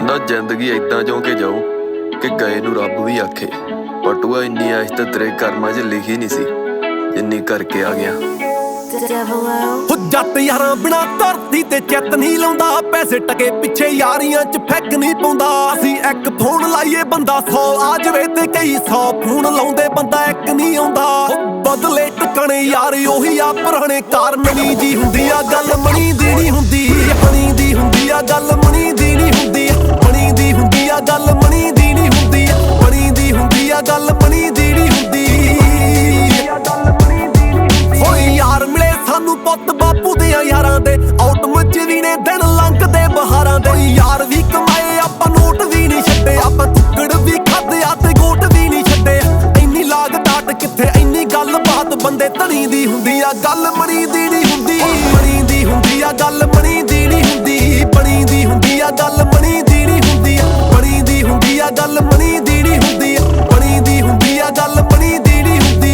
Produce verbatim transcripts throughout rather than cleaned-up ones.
ਕਹਿੰਦਾ ਜ਼ਿੰਦਗੀ ਏਦਾਂ ਜਿਉਂ ਕੇ ਜਾਊ ਕਿ ਗਏ ਨੂੰ ਰੱਬ ਵੀ ਆਖੇ। ਪਟੂਆ ਇੰਨੀ ਐਸ਼ ਤਾਂ ਤੇਰੇ ਕਰਮਾਂ 'ਚ ਲਿਖੀ ਨਹੀਂ ਸੀ ਜਿੰਨੀ ਕਰਕੇ ਆ ਗਿਆ। ਹੋ ਜੱਟ ਯਾਰਾਂ ਬਿਨਾ ਧਰਤੀ ਤੇ ਚਿੱਤ ਨਹੀਂ ਲਾਉਂਦਾ, ਪੈਸੇ ਟਕੇ ਪਿੱਛੇ ਯਾਰੀਆਂ 'ਚ ਫੈਕ ਨਹੀਂ ਪਾਉਂਦਾ। ਅਸੀਂ ਇੱਕ ਫੋਨ ਲਾਈਏ ਬੰਦਾ ਸੌ ਆ ਜਾਵੇ ਤੇ ਕਈ ਸੌ ਫੋਨ ਲਾਉਂਦੇ ਬੰਦਾ ਇੱਕ ਨਹੀਂ ਆਉਂਦਾ। ਬਦਲੇ ਟਿਕਣੇ ਯਾਰ ਉਹੀ ਆ ਪੁਰਾਣੇ ਕਾਰਨ ਨਹੀਂ ਜੀ ਹੁੰਦੀ ਆ ਗੱਲ ਮਣੀ ਦੀ ਨਹੀਂ ਹੁੰਦੀ। ਮਣੀ ਦੀ ਹੁੰਦੀ ਆ ਗੱਲ ਮਣੀ ਦੀ ਨਹੀਂ ਹੁੰਦੀ। ਮਣੀ ਦੀ ਹੁੰਦੀ ਆ ਗੱਲ ਮਣੀ ਦੀ ਨਹੀਂ ਹੁੰਦੀ। ਮਣੀ ਦੀ ਹੁੰਦੀ ਆ ਗੱਲ ਮਣੀ ਦੀ ਨਹੀਂ ਹੁੰਦੀ। ਹੋਏ ਯਾਰ ਮਿਲੇ ਸਾਨੂੰ ਪੁੱਤ ਬਾਪੂ ਦੇ ਯਾਰਾਂ ਦੇ, ਆਟਮ ਚ ਵੀ ਨੇ ਦਿਨ ਲੰਘਦੇ ਬਹਾਰਾਂ ਦੇ। ਯਾਰ ਵੀ ਕਮਾਏ ਆਪਾਂ ਨੋਟ ਵੀ ਨਹੀਂ ਛੱਡੇ, ਆਪਾਂ ਕੁੱਕੜ ਵੀ ਖਾਦੇ ਆ ਤੇ ਗੋਟ ਵੀ ਨਹੀਂ ਛੱਡੇ। ਇੰਨੀ ਲਾਗ ਡਾਟ ਕਿੱਥੇ ਇੰਨੀ ਗੱਲ ਬਾਤ ਬੰਦੇ ਧਣੀ ਦੀ ਹੁੰਦੀ ਆ ਗੱਲ ਮਣੀ ਦੀ ਨਹੀਂ ਹੁੰਦੀ। ਮਣੀ ਦੀ ਹੁੰਦੀ ਆ ਗੱਲ ਮਣੀ ਦੀ ਨਹੀਂ ਹੁੰਦੀ। ਬਣੀ ਦੀ ਹੁੰਦੀ ਆ ਗੱਲ ਮਣੀ ਦੀ ਨਹੀਂ ਹੁੰਦੀ। ਬਣੀ ਦੀ ਹੁੰਦੀ ਆ ਗੱਲ ਮਣੀ ਦੀ ਨਹੀਂ ਹੁੰਦੀ। ਬਣੀ ਦੀ ਹੁੰਦੀ ਆ ਗੱਲ ਮਣੀ ਦੀ ਨਹੀਂ ਹੁੰਦੀ।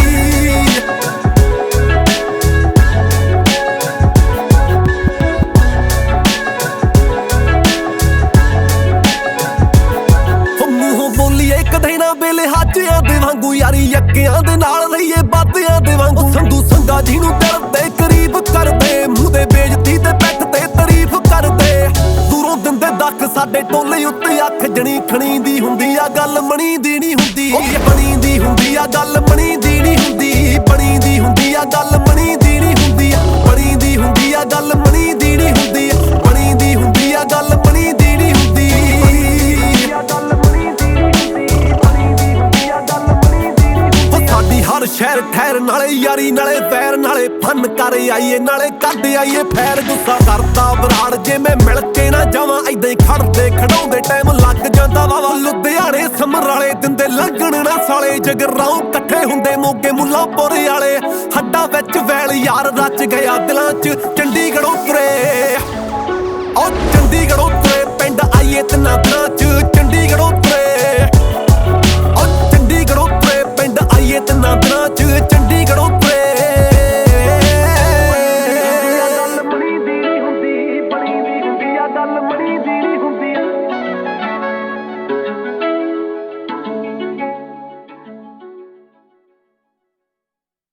ਕਦੇ ਨਾ ਵੇਲੇ ਹਾਜਿਆਂ ਦੇ ਵਾਂਗੂ ਯਾਰੀ ਯੱਕਿਆਂ ਦੇ ਨਾਲ ਰਹੀਏ ਬਾਦਿਆਂ ਦੇ ਵਾਂਗੂ। ਸੰਧੂ ਸੰਗਾ ਜਿਹਨੂੰ ਦਿਲ ਦੇ ਕਰੀਬ ਕਰਦੇ, ਮੂੰਹ ਦੇ ਬੇਇੱਜ਼ਤੀ ਤੇ ਪਿੱਠ ਤੇ ਤਾਰੀਫ ਕਰਦੇ। ਦੂਰੋਂ ਦਿੰਦੇ ਦੱਖ ਸਾਡੇ ਟੋਲੇ ਉੱਤੇ ਅੱਖ ਜਣੀ ਖਣੀ ਦੀ ਹੁੰਦੀ ਆ ਗੱਲ ਮਣੀ ਦੀ ਨਹੀਂ ਹੁੰਦੀ। ਬਣੀ ਦੀ ਹੁੰਦੀ ਆ ਗੱਲ ਮਣੀ ਦੀ ਨਹੀਂ ਹੁੰਦੀ। ਬਣੀ ਦੀ ਹੁੰਦੀ ਆ ਗੱਲ ਮਣੀ ਦੀ ਨਹੀਂ ਹੁੰਦੀ। ਬਣੀ ਦੀ ਹੁੰਦੀ ਆ ਗੱਲ ਮਣੀ ਦੀ ਨਹੀਂ ਹੁੰਦੀ। ਬਣੀ ਦੀ ਹੁੰਦੀ ਆ ਗੱਲ ਮਣੀ ਦੀ ਨਹੀਂ ਹੁੰਦੀ। ਸਾਡੀ ਹਰ ਸ਼ਹਿਰ ਠਹਿਰ ਨਾਲੇ ਯਾਰੀ ਨਾਲੇ ਪੈਰ ਨਾਲੇ ਫਨ ਕਰ ਆਈਏ ਨਾਲੇ ਕੱਢ ਆਈਏ ਫੈਰ। ਗੁੱਸਾ ਕਰਦਾ ਬਰਾੜ ਜੇ ਮੈਂ ਮਿਲ ਕੇ ਨਾ ਜਾਵਾਂ, ਏਦਾਂ ਹੀ ਖੜਦੇ ਖੜਾਉਂਦੇ ਟਾਈਮ ਲੱਗ ਜਾਂਦਾ ਵਾਵਾ। ਲੁਧਿਆਣੇ ਸਮਰਾਲੇ ਦਿੰਦੇ ਲੰਘਣ ਨਾ ਸਾਲੇ, ਜਗਰਾਉਂ ਇਕੱਠੇ ਹੁੰਦੇ ਮੋਗੇ ਮੁੱਲਾਂਪੁਰ ਵਾਲੇ। ਹੱਡਾਂ ਵਿੱਚ ਵੈਲ ਯਾਰ ਰਚ ਗਿਆ ਦਿਲਾਂ 'ਚ ਚੰਡੀਗੜ੍ਹੋਂ ਤੁਰੇ। ਉਹ ਚੰਡੀਗੜ੍ਹੋਂ